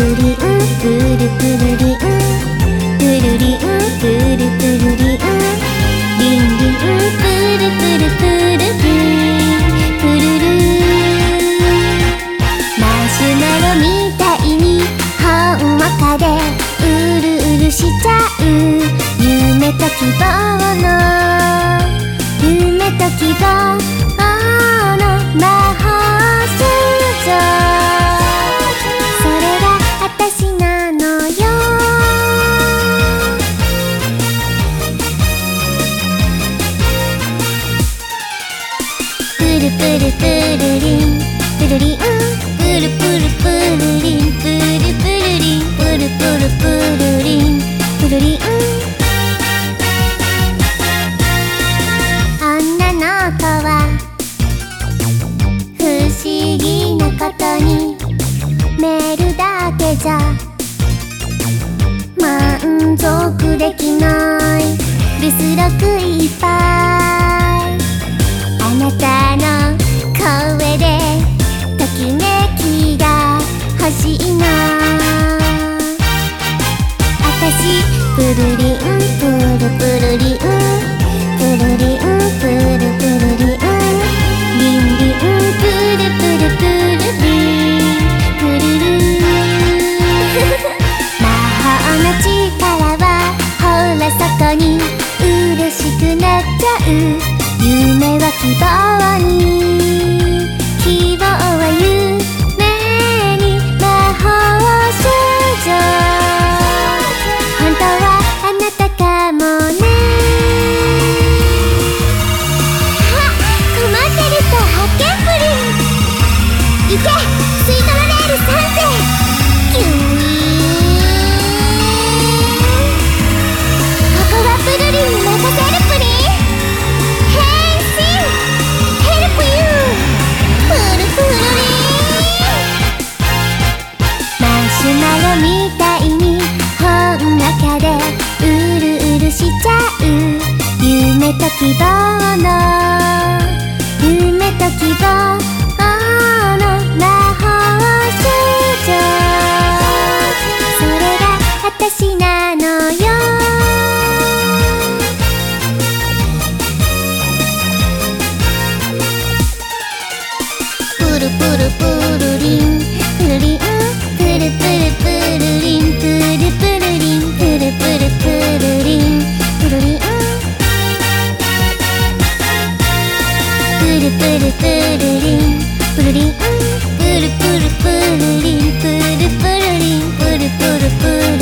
ルリンプルプルリンプルリンプルプルリンリンリンプルプルプルリンプルルマシュマロみたいにほんわかでうるうるしちゃう夢と希望の夢と希望の魔法少女それが私なのよプルプルプルリンプルリンプルプルプルリンプルプルリンプルプルプルリンプルリン女の子は不思議なことにメールだけじゃ満足できない留守録いっぱいあなたの声でときめきが欲しいのあたしプルリンプルプルリンプルリンプルプルリンリンリンプルプルプルリンプルル魔法の力はほらそこに嬉しくなっちゃう夢は希望に希望は夢に魔法少女本当はあなたかもね困ってる人発見プリン行けスイートラレール3世キュイーンここはプルリンに任せるプリン変身ヘルプユープルプルリンマシュマロみたいにほんわかでうるうるしちゃう夢と希望の夢と希望の魔法少女それが私なのよプルプルプルリンプルリンプルプルプルリンプルプルリンプルプルプルリンプルリンプルプルプルリンプルリンプルプルプルリンプルプルリンプルプルプル